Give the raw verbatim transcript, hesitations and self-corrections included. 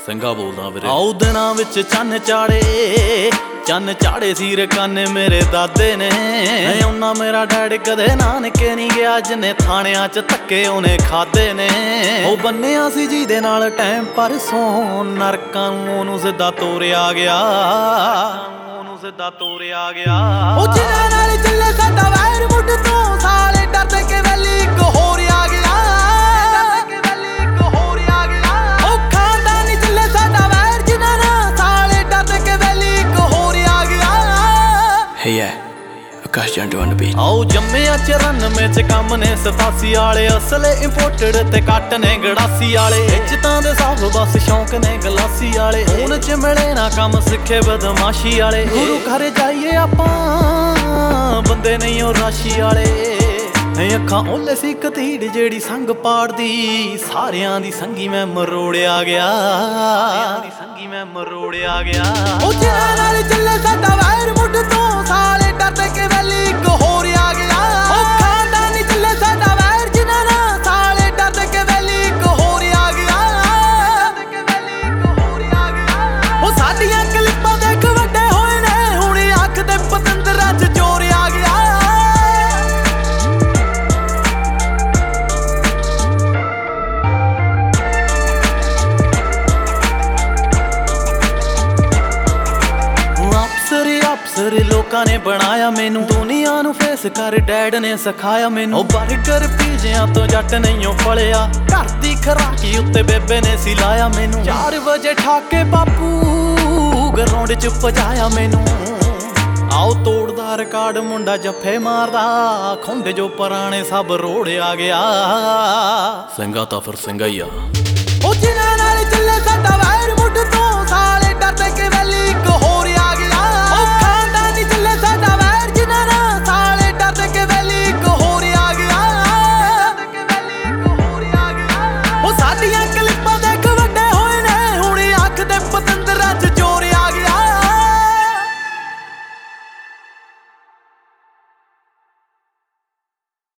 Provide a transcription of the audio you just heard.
ਸਿੰਘਾ ਬੋਲਦਾ ਵੀਰੇ। ਆਉ ਦਿਨਾਂ ਵਿੱਚ ਚੰਨ ਚਾੜੇ ਚੰਨ ਚਾੜੇ ਸੀਰ ਕੰਨ ਮੇਰੇ ਦਾਦੇ ਨੇ। ਉਹਨਾਂ ਮੇਰਾ ਡੈਡ ਕਦੇ ਨਾਨਕੇ ਨਹੀਂ ਗਿਆ, ਜਿੰਨੇ ਥਾਣਿਆਂ ਚ ਧੱਕੇ ਉਹਨੇ ਖਾਦੇ ਨੇ। ਉਹ ਬੰਨਿਆ ਸੀ ਜਿਹਦੇ ਨਾਲ ਟਾਈਮ ਪਰਸੋਂ, ਨਰਕਾਂ ਨੂੰ ਉਹਨੂੰ ਸਿੱਧਾ ਤੋਰਿਆ ਗਿਆ, ਉਹਨੂੰ ਸਿੱਧਾ ਤੋਰਿਆ ਗਿਆ। ਉਹ ਜਿਹਨਾਂ ਨਾਲ ਚੱਲੇ ਸਾਡਾ ਵੈਰ ਮੁੱਢ ਤੋਂ, ਸਾਲੇ ਡਰਦੇ ਕਿ ਵੈਲੀ ਇੱਕ ਹੋਰ ਆ ਗਿਆ। Hey yeah, Akash Jandu on the beat. ਆਓ ਜੰਮਿਆ ਚੁਰਾਨਵੇਂ ਚ ਕੰਮ ਨੇ ਸਤਾਸੀ ਵਾਲੇ, ਅਸਲੇ ਇੰਪੋਰਟਡ ਤੇ ਕੱਟ ਨੇ ਗੜਾਸੀ ਵਾਲੇ। ਇੱਜ਼ਤਾਂ ਦੇ ਸਭ ਬਸ ਸ਼ੌਂਕ ਨੇ ਗਲਾਸੀ ਵਾਲੇ, ਹੁਣ ਚ ਮਿਲੇ ਨਾ ਕੰਮ ਸਿੱਖੇ ਬਦਮਾਸ਼ੀ ਵਾਲੇ। ਗੁਰੂ ਘਰ ਜਾਈਏ ਆਪਾਂ ਬੰਦੇ ਨਹੀਂ ਉਹ ਰਾਸ਼ੀ ਵਾਲੇ। ਅੱਖਾਂ ਓਲੇ ਸੀ ਕਤੀੜ ਜਿਹੜੀ ਸੰਗ ਪਾੜਦੀ, ਸਾਰਿਆਂ ਦੀ ਸੰਗੀ ਮੈਂ ਮਰੋੜਿਆ ਗਿਆ, ਸਾਰਿਆਂ ਦੀ ਸੰਗੀ ਮੈਂ ਮਰੋੜਿਆ ਗਿਆ। ਉਹ ਜਿਹਨਾਂ ਨਾਲ ਚੱਲੇ ਸਾਡਾ ਵੈਰ ਮੁੱਢ ਤੋਂ, ਸਾਲੇ ਡਰਦੇ ਕਿ ਵੈਲੀ ਇੱਕ ਹੋਰ ਆ ਗਿਆ। ਉਹ ਖਾਨਦਾਨੀ ਚੱਲੇ ਸਾਡਾ ਵੈਰ ਜਿਨ੍ਹਾਂ ਨਾਲ, ਸਾਲੇ ਡਰਦੇ ਕਿ ਵੈਲੀ ਇੱਕ ਹੋਰ ਆ ਗਿਆ, ਕਿ ਵੈਲੀ ਇੱਕ ਹੋਰ ਆ ਗਿਆ। ਉਹ ਸਾਡੀਆਂ ਕਲਿੱਪਾਂ ਦੇਖ ਵੱਡੇ ਹੋਏ ਨੇ, ਹੁਣ ਅੱਖ ਦੇ ਪਤੰਦਰਾਂ ਚ ਜ਼ੋਰ ਆ ਗਿਆ। ਅਫਸਰ ਲੋਕਾਂ ਨੇ ਬਣਾਇਆ ਮੈਨੂੰ, ਦੁਨੀਆ ਨੂੰ ਫੇਸ ਕਰ ਡੈਡ ਨੇ ਸਿਖਾਇਆ ਮੈਨੂੰ। ਉਹ ਬਰਗਰ ਪੀਜ਼ਿਆਂ ਤੋਂ ਜੱਟ ਨਹੀਂ ਓ ਫਲਿਆ, ਘਰ ਦੀ ਖਰਾਕੀ ਉੱਤੇ ਬੇਬੇ ਨੇ ਸੀ ਲਾਇਆ ਮੈਨੂੰ। ਚਾਰ ਵਜੇ ਠਾਕੇ ਬਾਪੂ ਗਰਾਊਂਡ ਚ ਭਜਾਇਆ ਮੈਨੂੰ। ਆਓ ਤੋੜਦਾ ਰਿਕਾਰਡ ਮੁੰਡਾ ਜੱਫੇ ਮਾਰਦਾ, ਖੁੰਡ ਜੋ ਪੁਰਾਣੇ ਸਭ ਰੋੜ ਆ ਗਿਆ। ਸਿੰਘਾ ਤਾਂ ਫਿਰ ਸਿੰਘਾ ਹੀ ਆ।